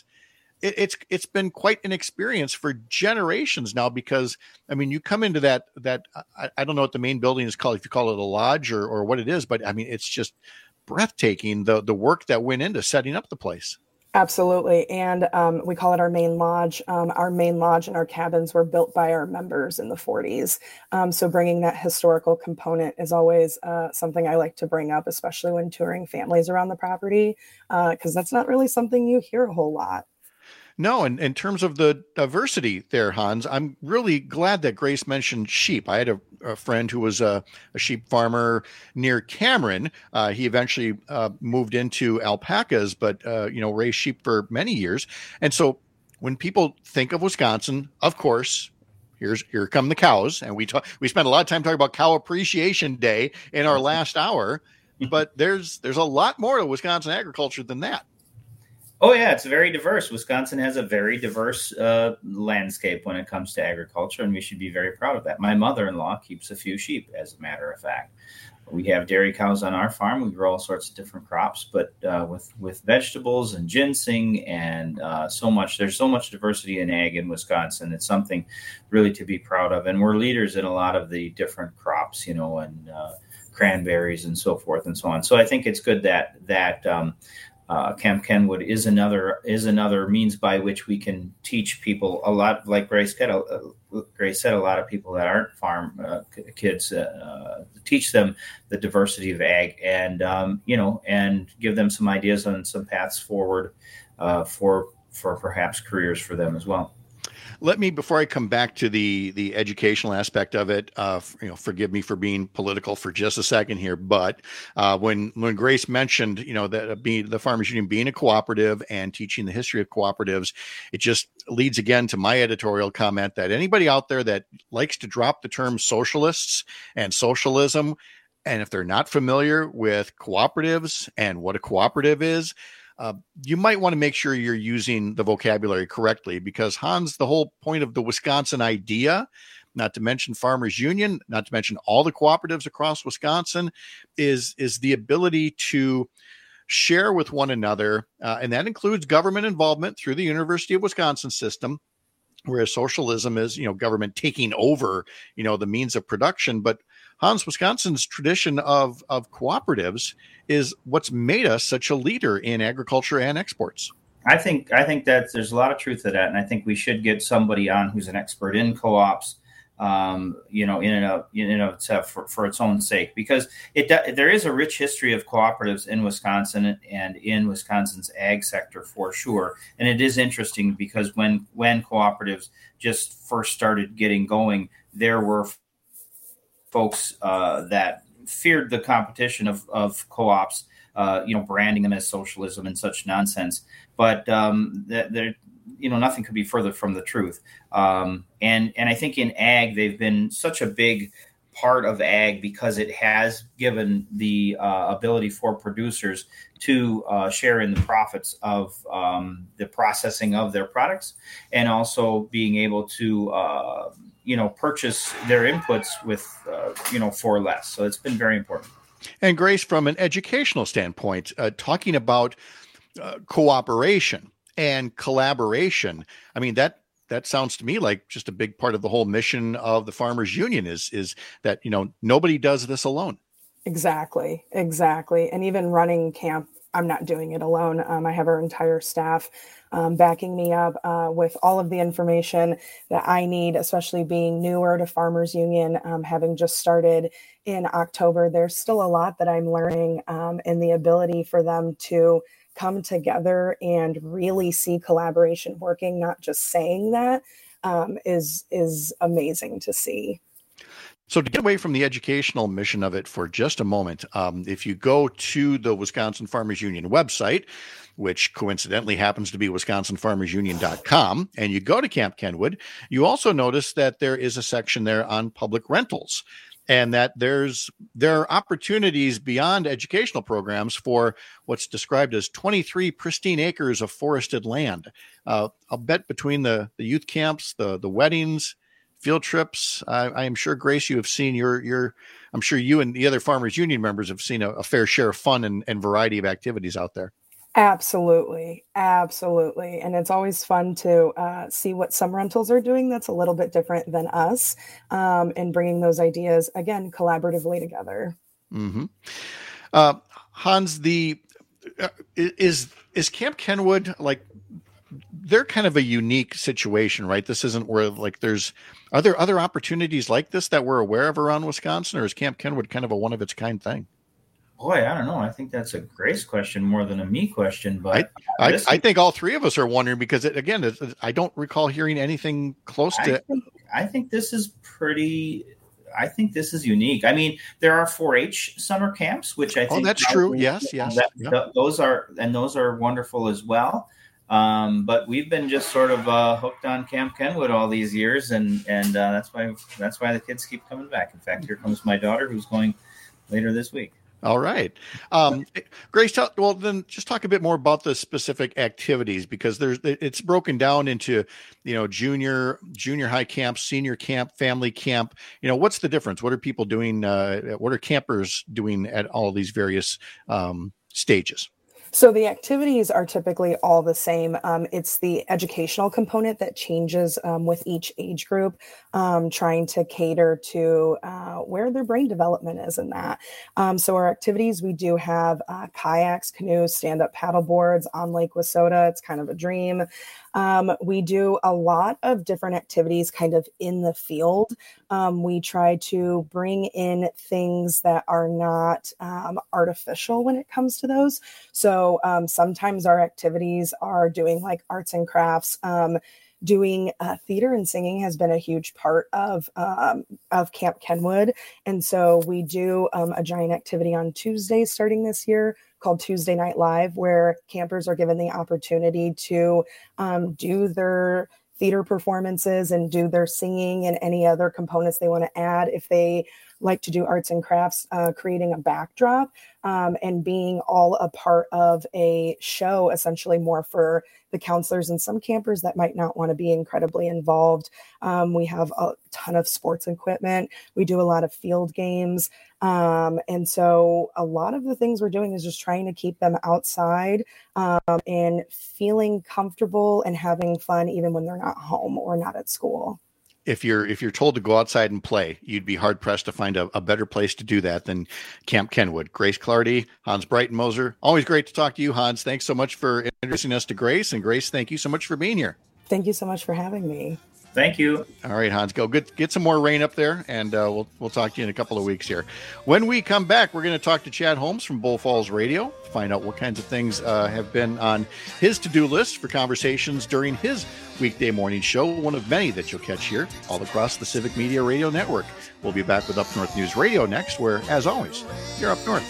been quite an experience for generations now, because you come into that I don't know what the main building is called, if you call it a lodge or what it is, but it's just breathtaking, the work that went into setting up the place. Absolutely. And we call it our main lodge. Our main lodge and our cabins were built by our members in the 40s. So bringing that historical component is always something I like to bring up, especially when touring families around the property, because that's not really something you hear a whole lot. No, and in terms of the diversity there, Hans, I'm really glad that Grace mentioned sheep. I had a friend who was a sheep farmer near Cameron. He eventually moved into alpacas, but raised sheep for many years. And so when people think of Wisconsin, of course, here come the cows. And we spent a lot of time talking about Cow Appreciation Day in our last hour, but there's a lot more to Wisconsin agriculture than that. Oh, yeah, it's very diverse. Wisconsin has a very diverse landscape when it comes to agriculture, and we should be very proud of that. My mother-in-law keeps a few sheep, as a matter of fact. We have dairy cows on our farm. We grow all sorts of different crops, but with vegetables and ginseng and there's so much diversity in ag in Wisconsin. It's something really to be proud of. And we're leaders in a lot of the different crops, and cranberries and so forth and so on. So I think it's good that Camp Kenwood is another means by which we can teach people a lot. Like Grace said, a lot of people that aren't farm kids, teach them the diversity of ag, and and give them some ideas on some paths forward for perhaps careers for them as well. Let me, before I come back to the educational aspect of it, forgive me for being political for just a second here, but when Grace mentioned, that the Farmers Union being a cooperative and teaching the history of cooperatives, it just leads again to my editorial comment that anybody out there that likes to drop the term socialists and socialism, and if they're not familiar with cooperatives and what a cooperative is, you might want to make sure you're using the vocabulary correctly, because Hans, the whole point of the Wisconsin idea, not to mention Farmers Union, not to mention all the cooperatives across Wisconsin, is the ability to share with one another. And that includes government involvement through the University of Wisconsin system, whereas socialism is, government taking over, the means of production. But Hans, Wisconsin's tradition of cooperatives is what's made us such a leader in agriculture and exports. I think that there's a lot of truth to that, and I think we should get somebody on who's an expert in co-ops, in and of itself for its own sake, because there is a rich history of cooperatives in Wisconsin and in Wisconsin's ag sector for sure. And it is interesting because when cooperatives just first started getting going, there were folks that feared the competition of co-ops, branding them as socialism and such nonsense. But nothing could be further from the truth. And I think in ag, they've been such a big part of ag because it has given the ability for producers to share in the profits of the processing of their products, and also being able to purchase their inputs with for less. So it's been very important. And Grace, from an educational standpoint, talking about cooperation and collaboration, I mean, that sounds to me like just a big part of the whole mission of the Farmers Union is that, nobody does this alone. Exactly. And even running camp, I'm not doing it alone. I have our entire staff backing me up with all of the information that I need, especially being newer to Farmers Union, having just started in October. There's still a lot that I'm learning, and the ability for them to come together and really see collaboration working, not just saying that, is amazing to see. So to get away from the educational mission of it for just a moment, if you go to the Wisconsin Farmers Union website, which coincidentally happens to be wisconsinfarmersunion.com, and you go to Camp Kenwood, you also notice that there is a section there on public rentals, and that there are opportunities beyond educational programs for what's described as 23 pristine acres of forested land. I'll bet between the youth camps, the weddings, field trips. I am sure, Grace, you have seen I'm sure you and the other Farmers Union members have seen a fair share of fun and variety of activities out there. Absolutely. And it's always fun to see what some rentals are doing that's a little bit different than us, and bringing those ideas, again, collaboratively together. Mm-hmm. Hans, is Camp Kenwood, like, they're kind of a unique situation, right? This isn't where, like, are there other opportunities like this that we're aware of around Wisconsin, or is Camp Kenwood kind of a one-of-its-kind thing? Boy, I don't know. I think that's a Grace question more than a me question. But I think all three of us are wondering, because I don't recall hearing anything close to. I think this is pretty. I think this is unique. I mean, there are 4-H summer camps, which I think. Oh, that's true. Yes. Those are wonderful as well. But we've been just sort of hooked on Camp Kenwood all these years, and that's why the kids keep coming back. In fact, here comes my daughter, who's going later this week. All right. Grace, then just talk a bit more about the specific activities, because it's broken down into, junior high camp, senior camp, family camp. What's the difference? What are people doing? What are campers doing at all these various stages? So the activities are typically all the same. It's the educational component that changes with each age group, trying to cater to where their brain development is in that. So our activities, we do have kayaks, canoes, stand-up paddle boards on Lake Wissota. It's kind of a dream. We do a lot of different activities kind of in the field. We try to bring in things that are not artificial when it comes to those. So sometimes our activities are doing like arts and crafts. Doing theater and singing has been a huge part of Camp Kenwood. And so we do a giant activity on Tuesdays starting this year called Tuesday Night Live, where campers are given the opportunity to do their theater performances and do their singing and any other components they want to add. If they like to do arts and crafts, creating a backdrop and being all a part of a show, essentially more for the counselors and some campers that might not want to be incredibly involved. We have a ton of sports equipment. We do a lot of field games. And so a lot of the things we're doing is just trying to keep them outside and feeling comfortable and having fun, even when they're not home or not at school. If you're told to go outside and play, you'd be hard pressed to find a better place to do that than Camp Kenwood. Grace Clardy, Hans Breitenmoser. Always great to talk to you, Hans. Thanks so much for introducing us to Grace. And Grace, thank you so much for being here. Thank you so much for having me. Thank you. All right, Hans, go get some more rain up there, and we'll talk to you in a couple of weeks here. When we come back, we're going to talk to Chad Holmes from Bull Falls Radio, find out what kinds of things have been on his to-do list for conversations during his weekday morning show, one of many that you'll catch here all across the Civic Media Radio Network. We'll be back with Up North News Radio next, where, as always, you're up north.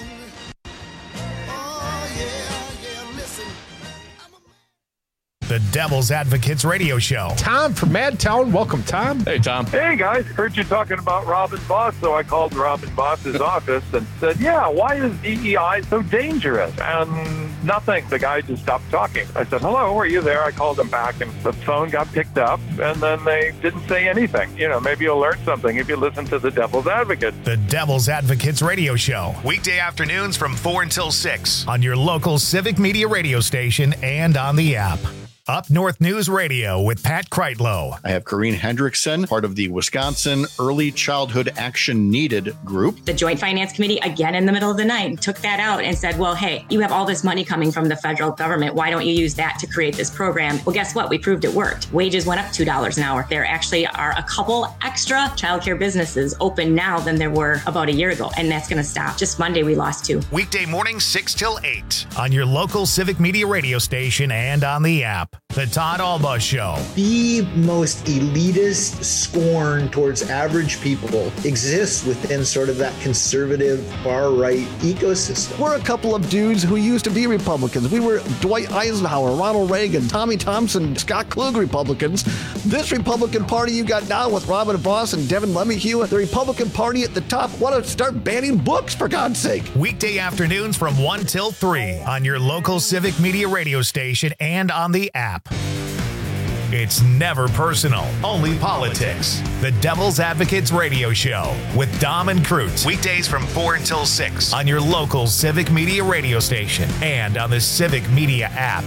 The Devil's Advocates Radio Show. Tom from Madtown. Welcome, Tom. Hey, Tom. Hey, guys. Heard you talking about Robin Boss, so I called Robin Boss's office and said, yeah, why is DEI so dangerous? And nothing. The guy just stopped talking. I said, hello, are you there? I called him back, and the phone got picked up, and then they didn't say anything. Maybe you'll learn something if you listen to The Devil's Advocate. The Devil's Advocates Radio Show. Weekday afternoons from 4 until 6 on your local Civic Media radio station and on the app. Up North News Radio with Pat Kreitlow. I have Corrine Hendrickson, part of the Wisconsin Early Childhood Action Needed group. The Joint Finance Committee, again in the middle of the night, took that out and said, well, hey, you have all this money coming from the federal government. Why don't you use that to create this program? Well, guess what? We proved it worked. Wages went up $2 an hour. There actually are a couple extra childcare businesses open now than there were about a year ago, and that's going to stop. Just Monday, we lost 2. Weekday mornings 6 till 8 on your local Civic Media radio station and on the app. The Todd Alba Show. The most elitist scorn towards average people exists within sort of that conservative far-right ecosystem. We're a couple of dudes who used to be Republicans. We were Dwight Eisenhower, Ronald Reagan, Tommy Thompson, Scott Klug Republicans. This Republican Party you got now with Robin Voss and Devin LeMahieu, the Republican Party at the top, want to start banning books, for God's sake. Weekday afternoons from 1 till 3 on your local Civic Media radio station and on the app. It's never personal, only politics. The Devil's Advocates Radio Show with Dom and Cruz. Weekdays from 4 until 6 on your local Civic Media radio station and on the Civic Media app.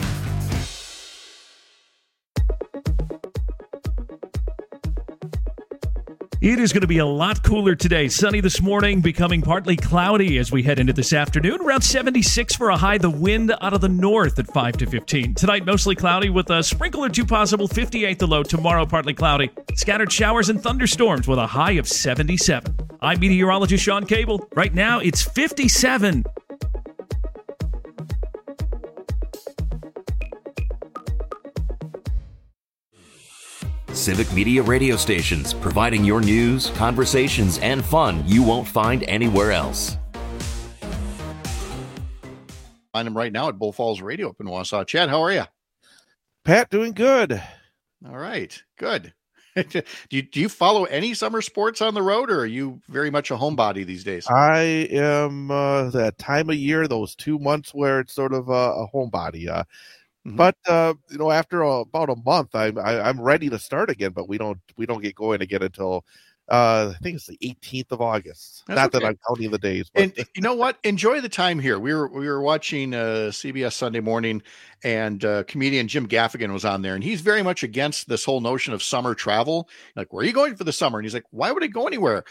It is going to be a lot cooler today. Sunny this morning, becoming partly cloudy as we head into this afternoon. Around 76 for a high. The wind out of the north at 5 to 15. Tonight, mostly cloudy with a sprinkle or two possible. 58 the low. Tomorrow, partly cloudy. Scattered showers and thunderstorms with a high of 77. I'm meteorologist Sean Cable. Right now, it's 57. Civic Media radio stations, providing your news, conversations, and fun you won't find anywhere else. Find him right now at Bull Falls Radio up in Wausau. Chad, how are you? Pat, doing good. All right, good. Do you follow any summer sports on the road, or are you very much a homebody these days? I am that time of year, those 2 months where it's sort of a homebody. But after about a month, I'm ready to start again. But we don't get going again until I think it's the 18th of August. That's Not okay. that I'm counting the days. But. And you know what? Enjoy the time here. We were watching CBS Sunday Morning, and comedian Jim Gaffigan was on there, and he's very much against this whole notion of summer travel. Like, where are you going for the summer? And he's like, why would I go anywhere?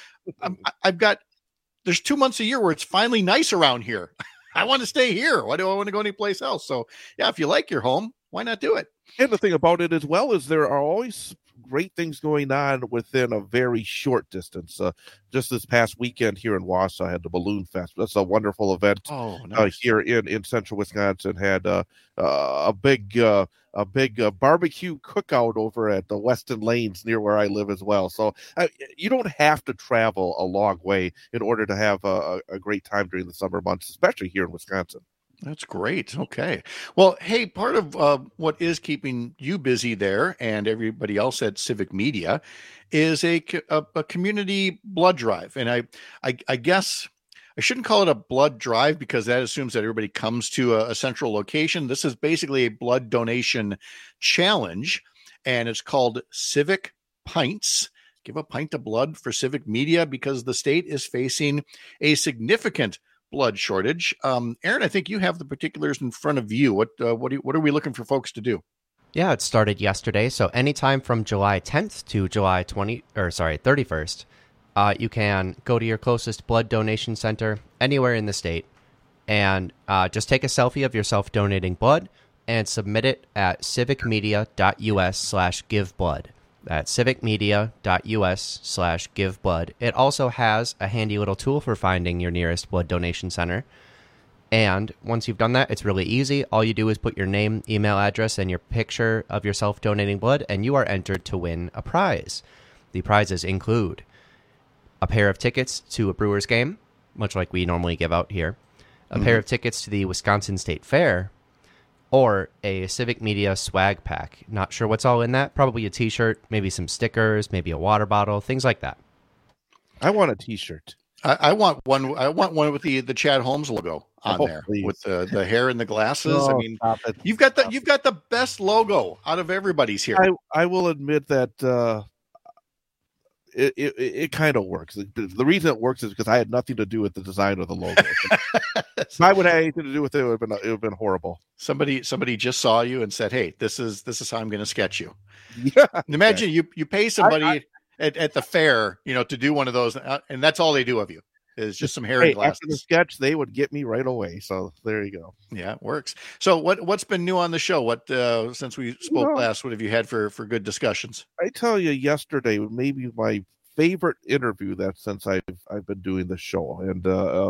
There's 2 months a year where it's finally nice around here. I want to stay here. Why do I want to go anyplace else? So, yeah, if you like your home, why not do it? And the thing about it as well is there are always great things going on within a very short distance. Just this past weekend here in Wausau, I had the Balloon Fest. That's a wonderful event. Oh, nice. Here in central Wisconsin. Had a big barbecue cookout over at the Weston Lanes near where I live as well. So you don't have to travel a long way in order to have a great time during the summer months, especially here in Wisconsin. That's great. Okay. Well, hey, part of what is keeping you busy there and everybody else at Civic Media is a community blood drive. And I guess I shouldn't call it a blood drive because that assumes that everybody comes to a central location. This is basically a blood donation challenge, and it's called Civic Pints. Give a pint of blood for Civic Media because the state is facing a significant blood shortage. Aaron, I think you have the particulars in front of you. What are we looking for folks to do? Yeah, it started yesterday. So anytime from July 10th to July 31st, you can go to your closest blood donation center anywhere in the state and just take a selfie of yourself donating blood and submit it at civicmedia.us/giveblood. That's civicmedia.us/giveblood. It also has a handy little tool for finding your nearest blood donation center. And once you've done that, it's really easy. All you do is put your name, email address, and your picture of yourself donating blood, and you are entered to win a prize. The prizes include a pair of tickets to a Brewers game, much like we normally give out here, a pair of tickets to the Wisconsin State Fair, or a Civic Media swag pack. Not sure what's all in that. Probably a t-shirt, maybe some stickers, maybe a water bottle, things like that. I want a t-shirt. I want one. I want one with the Chad Holmes logo on there, please. with the hair and the glasses. No, I mean, stop it. you've got the best logo out of everybody's here. I will admit that it kind of works. The reason it works is because I had nothing to do with the design of the logo. If I would have anything to do with it, it would have been horrible. Somebody just saw you and said, "Hey, this is how I'm going to sketch you." Yeah. Imagine you pay somebody at the fair, to do one of those, and that's all they do of you is just some hair and glasses. After the sketch, they would get me right away. So there you go. Yeah, it works. So what's been new on the show? What since we spoke last, what have you had for good discussions? I tell you, yesterday maybe my favorite interview that since I've been doing the show, and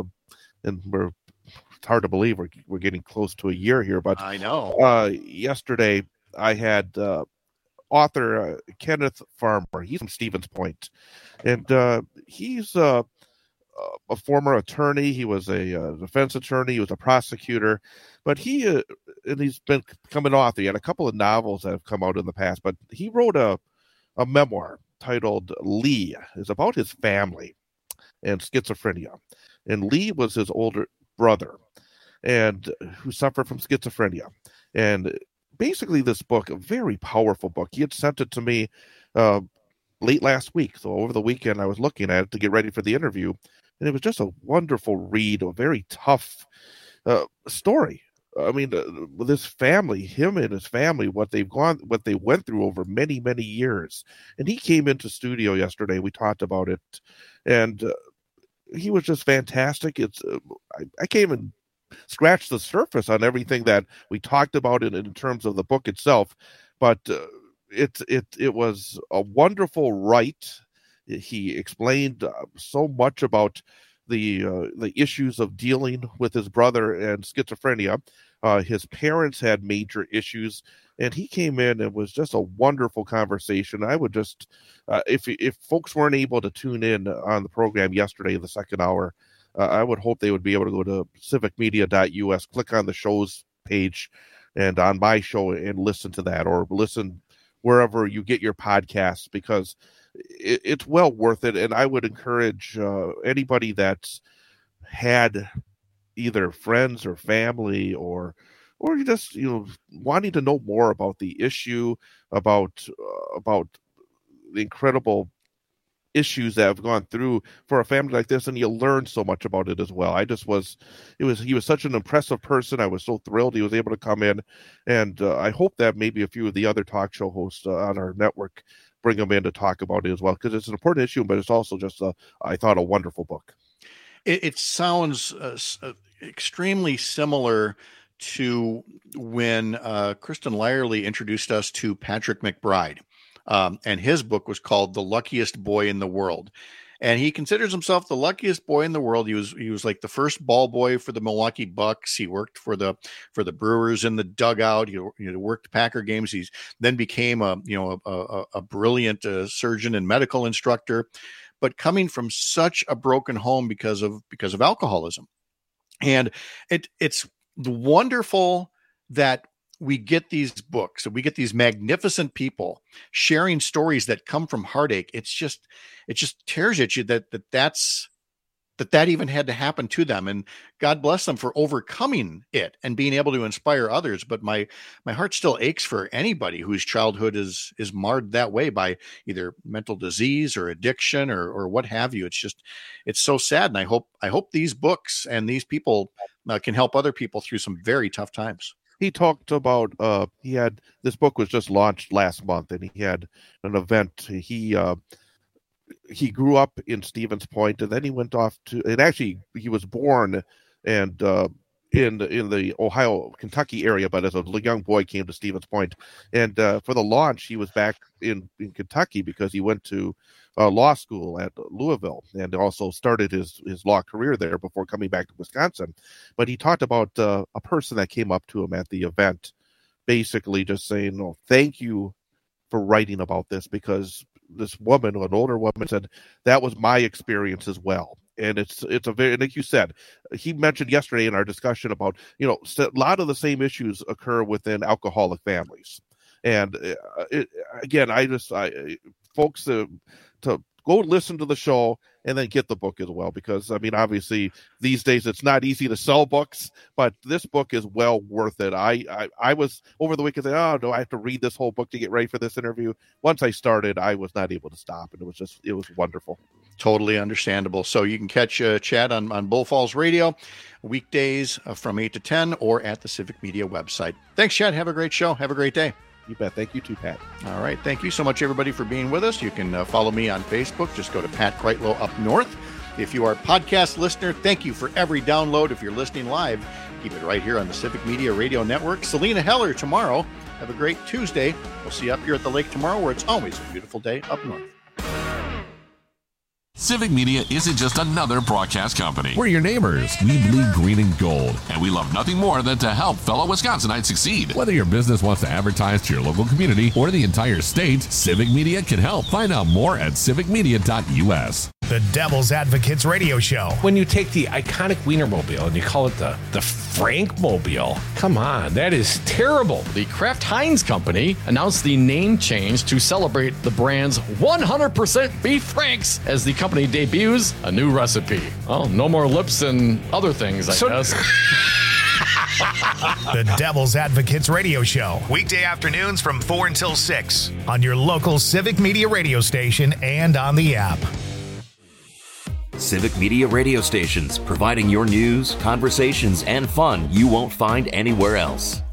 it's hard to believe we're getting close to a year here, but I know. Yesterday I had author Kenneth Farmer. He's from Stevens Point, and he's a former attorney. He was a defense attorney. He was a prosecutor, but he's been becoming an author. He had a couple of novels that have come out in the past, but he wrote a memoir titled Lee. It's about his family and schizophrenia. And Lee was his older brother, and who suffered from schizophrenia. And basically this book, a very powerful book. He had sent it to me late last week. So over the weekend, I was looking at it to get ready for the interview. And it was just a wonderful read, a very tough story. I mean, with his family, him and his family, what they went through over many, many years. And he came into studio yesterday. We talked about it, and he was just fantastic. I can't even scratch the surface on everything that we talked about in terms of the book itself, but it was a wonderful write. He explained so much about the issues of dealing with his brother and schizophrenia. His parents had major issues, and he came in and was just a wonderful conversation. I would just, if folks weren't able to tune in on the program yesterday, the second hour, I would hope they would be able to go to civicmedia.us, click on the show's page, and on my show and listen to that, or listen wherever you get your podcasts, because it's well worth it. And I would encourage anybody that's had either friends or family or you just wanting to know more about the issue, about the incredible issues that have gone through for a family like this, and you learn so much about it as well. He was such an impressive person. I was so thrilled he was able to come in, and I hope that maybe a few of the other talk show hosts on our network bring him in to talk about it as well, because it's an important issue, but it's also just I thought a wonderful book. It sounds extremely similar to when Kristen Lyerly introduced us to Patrick McBride. And his book was called The Luckiest Boy in the World. And he considers himself the luckiest boy in the world. He was like the first ball boy for the Milwaukee Bucks. He worked for the Brewers in the dugout. He worked Packer games. He's then became a brilliant surgeon and medical instructor, but coming from such a broken home because of alcoholism. And it's wonderful that we get these books and we get these magnificent people sharing stories that come from heartache. It just tears at you that even had to happen to them, and God bless them for overcoming it and being able to inspire others. But my heart still aches for anybody whose childhood is marred that way by either mental disease or addiction or what have you. It's so sad. And I hope these books and these people can help other people through some very tough times. He talked about this book was just launched last month, and he had an event. He grew up in Stevens Point, and then he went off and actually he was born and in the Ohio, Kentucky area, but as a young boy came to Stevens Point. And for the launch, he was back in Kentucky because he went to law school at Louisville and also started his law career there before coming back to Wisconsin. But he talked about a person that came up to him at the event, basically just saying, "Oh, thank you for writing about this," because this woman, an older woman, said that was my experience as well. And it's a very, like you said, he mentioned yesterday in our discussion about, a lot of the same issues occur within alcoholic families. And folks to go listen to the show and then get the book as well, because obviously these days it's not easy to sell books, but this book is well worth it. I was over the weekend saying, "Oh no, I have to read this whole book to get ready for this interview." Once I started, I was not able to stop, and it was wonderful. Totally understandable. So you can catch Chad on Bull Falls Radio weekdays from 8 to 10 or at the Civic Media website. Thanks, Chad. Have a great show. Have a great day. You bet. Thank you too, Pat. All right. Thank you so much, everybody, for being with us. You can follow me on Facebook. Just go to Pat Kreitlow Up North. If you are a podcast listener, thank you for every download. If you're listening live, keep it right here on the Civic Media Radio Network. Selena Heller tomorrow. Have a great Tuesday. We'll see you up here at the lake tomorrow, where it's always a beautiful day up north. Civic Media isn't just another broadcast company. We're your neighbors. We bleed green and gold. And we love nothing more than to help fellow Wisconsinites succeed. Whether your business wants to advertise to your local community or the entire state, Civic Media can help. Find out more at civicmedia.us. The Devil's Advocates Radio Show. When you take the iconic Wienermobile and you call it the Frankmobile, come on, that is terrible. The Kraft Heinz Company announced the name change to celebrate the brand's 100% beef Franks as the company debuts a new recipe. Well, no more lips and other things, I guess. The Devil's Advocates Radio Show, weekday afternoons from 4 until 6 on your local Civic Media radio station and on the app. Civic Media radio stations, providing your news, conversations, and fun you won't find anywhere else.